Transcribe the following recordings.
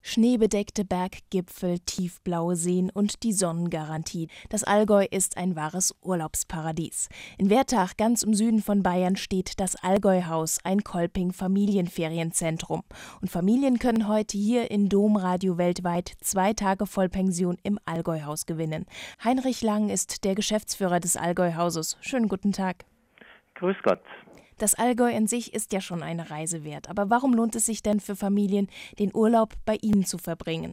Schneebedeckte Berggipfel, tiefblaue Seen und die Sonnengarantie. Das Allgäu ist ein wahres Urlaubsparadies. In Wertach, ganz im Süden von Bayern, steht das Allgäuhaus, ein Kolping-Familienferienzentrum. Und Familien können heute hier in Domradio weltweit 2 Tage Vollpension im Allgäuhaus gewinnen. Heinrich Lang ist der Geschäftsführer des Allgäuhauses. Schönen guten Tag. Grüß Gott. Das Allgäu in sich ist ja schon eine Reise wert. Aber warum lohnt es sich denn für Familien, den Urlaub bei Ihnen zu verbringen?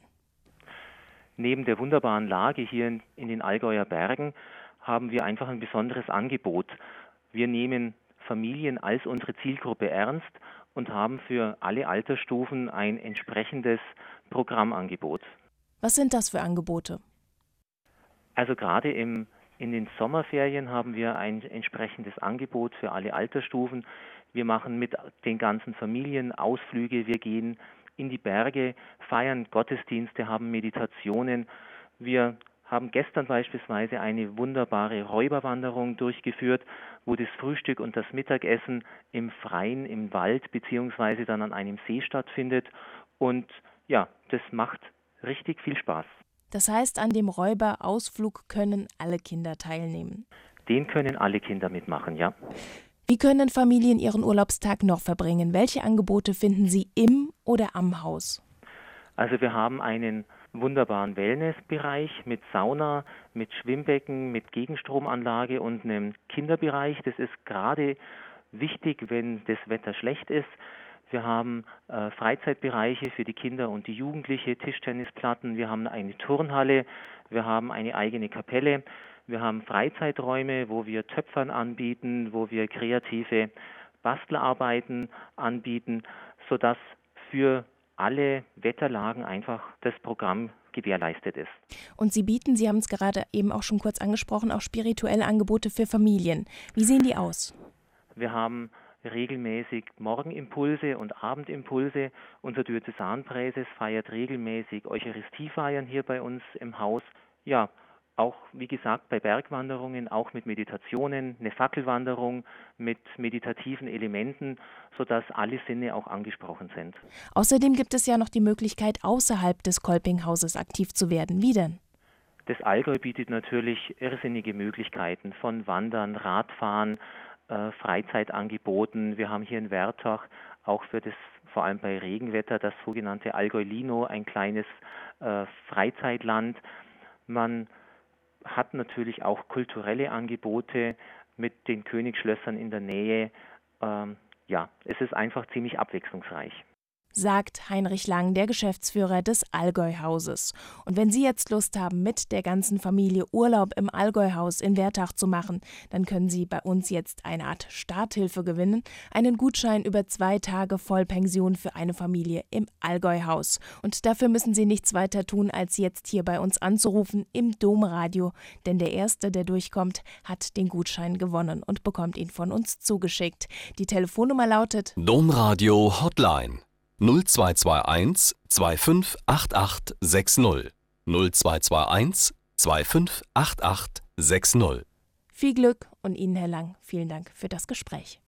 Neben der wunderbaren Lage hier in den Allgäuer Bergen haben wir einfach ein besonderes Angebot. Wir nehmen Familien als unsere Zielgruppe ernst und haben für alle Altersstufen ein entsprechendes Programmangebot. Was sind das für Angebote? Also gerade in den Sommerferien haben wir ein entsprechendes Angebot für alle Altersstufen. Wir machen mit den ganzen Familien Ausflüge, wir gehen in die Berge, feiern Gottesdienste, haben Meditationen. Wir haben gestern beispielsweise eine wunderbare Räuberwanderung durchgeführt, wo das Frühstück und das Mittagessen im Freien, im Wald beziehungsweise dann an einem See stattfindet. Und ja, das macht richtig viel Spaß. Das heißt, an dem Räuberausflug können alle Kinder teilnehmen. Den können alle Kinder mitmachen, ja. Wie können Familien ihren Urlaubstag noch verbringen? Welche Angebote finden Sie im oder am Haus? Also wir haben einen wunderbaren Wellnessbereich mit Sauna, mit Schwimmbecken, mit Gegenstromanlage und einem Kinderbereich. Das ist gerade wichtig, wenn das Wetter schlecht ist. Wir haben Freizeitbereiche für die Kinder und die Jugendliche, Tischtennisplatten, wir haben eine Turnhalle, wir haben eine eigene Kapelle, wir haben Freizeiträume, wo wir Töpfern anbieten, wo wir kreative Bastelarbeiten anbieten, sodass für alle Wetterlagen einfach das Programm gewährleistet ist. Und Sie bieten, Sie haben es gerade eben auch schon kurz angesprochen, auch spirituelle Angebote für Familien. Wie sehen die aus? Wir haben regelmäßig Morgenimpulse und Abendimpulse. Unser Diözesanpräses feiert regelmäßig Eucharistiefeiern hier bei uns im Haus. Ja, auch wie gesagt bei Bergwanderungen, auch mit Meditationen, eine Fackelwanderung mit meditativen Elementen, sodass alle Sinne auch angesprochen sind. Außerdem gibt es ja noch die Möglichkeit, außerhalb des Kolpinghauses aktiv zu werden. Wie denn? Das Allgäu bietet natürlich irrsinnige Möglichkeiten von Wandern, Radfahren, Freizeitangeboten. Wir haben hier in Wertach auch vor allem bei Regenwetter, das sogenannte Allgäu-Lino, ein kleines Freizeitland. Man hat natürlich auch kulturelle Angebote mit den Königsschlössern in der Nähe. Es ist einfach ziemlich abwechslungsreich. Sagt Heinrich Lang, der Geschäftsführer des Allgäuhauses. Und wenn Sie jetzt Lust haben, mit der ganzen Familie Urlaub im Allgäuhaus in Wertach zu machen, dann können Sie bei uns jetzt eine Art Starthilfe gewinnen, einen Gutschein über 2 Tage Vollpension für eine Familie im Allgäuhaus. Und dafür müssen Sie nichts weiter tun, als jetzt hier bei uns anzurufen im Domradio, denn der Erste, der durchkommt, hat den Gutschein gewonnen und bekommt ihn von uns zugeschickt. Die Telefonnummer lautet Domradio Hotline 0221 2588 60 0221 2588 60. Viel Glück und Ihnen, Herr Lang, vielen Dank für das Gespräch.